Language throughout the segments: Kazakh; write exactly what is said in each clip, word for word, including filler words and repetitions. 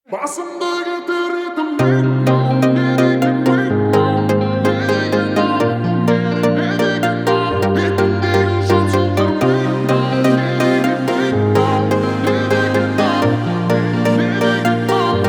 Басымды кетіретін мекнау, не деген мекнау, не деген ау, не деген ау, бетіңдегі жансұлтыр мекнау, не деген мекнау, не деген ау, не деген ау.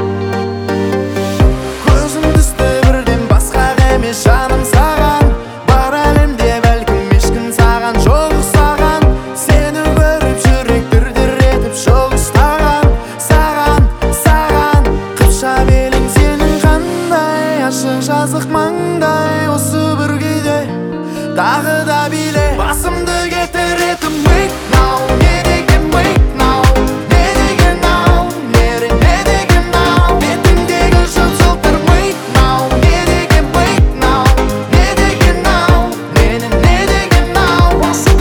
Көзім түсті бірден басқаға емес жаным саған, бар әлемде бәлкім ешкім саған жоқ ұқсаған. Сені көріп жүрек дір-дір етіп жоқ ұстаған. Саған, саған қыпша белің сенің қандай, ашық жазық маңдай. Осы бір күйде тағы да биле, басымды кетіретін мекнау, не деген мекнау, не деген ау, не не деген ау, бетіңдегі жансұлтыр мекнау, не деген мекнау, не деген ау, не не не деген ау.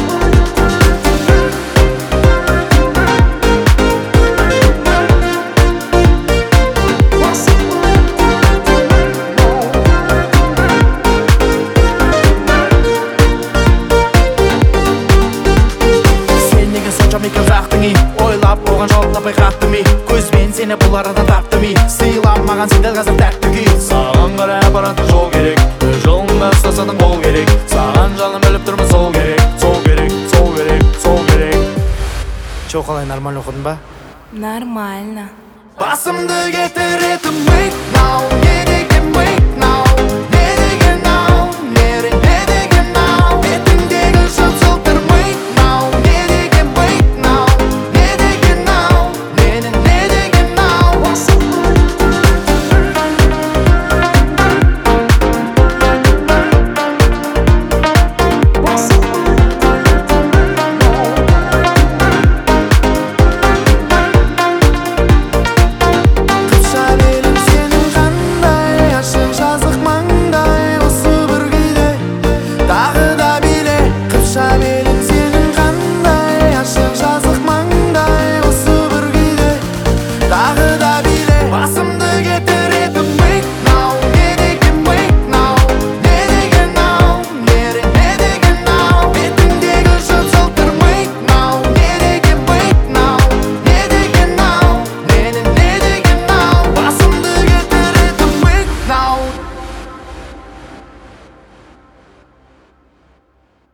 Сен неге сонша мекен жақтың ей, ойлап оған жауап таппай қатты ми, көзбен сені бұл арадан тапты ми, сыйламаған сен дәл қазір тәтті күй. Саған қарай апаратын жол керек, өз жолыңда ұстасаның бол керек. Саған жаным біліп тұрмын сол керек, сол керек, сол керек, сол керек. Чо, қалай, нормально оқыдың ба? Нормально. Басымды кетіретін мекнау, не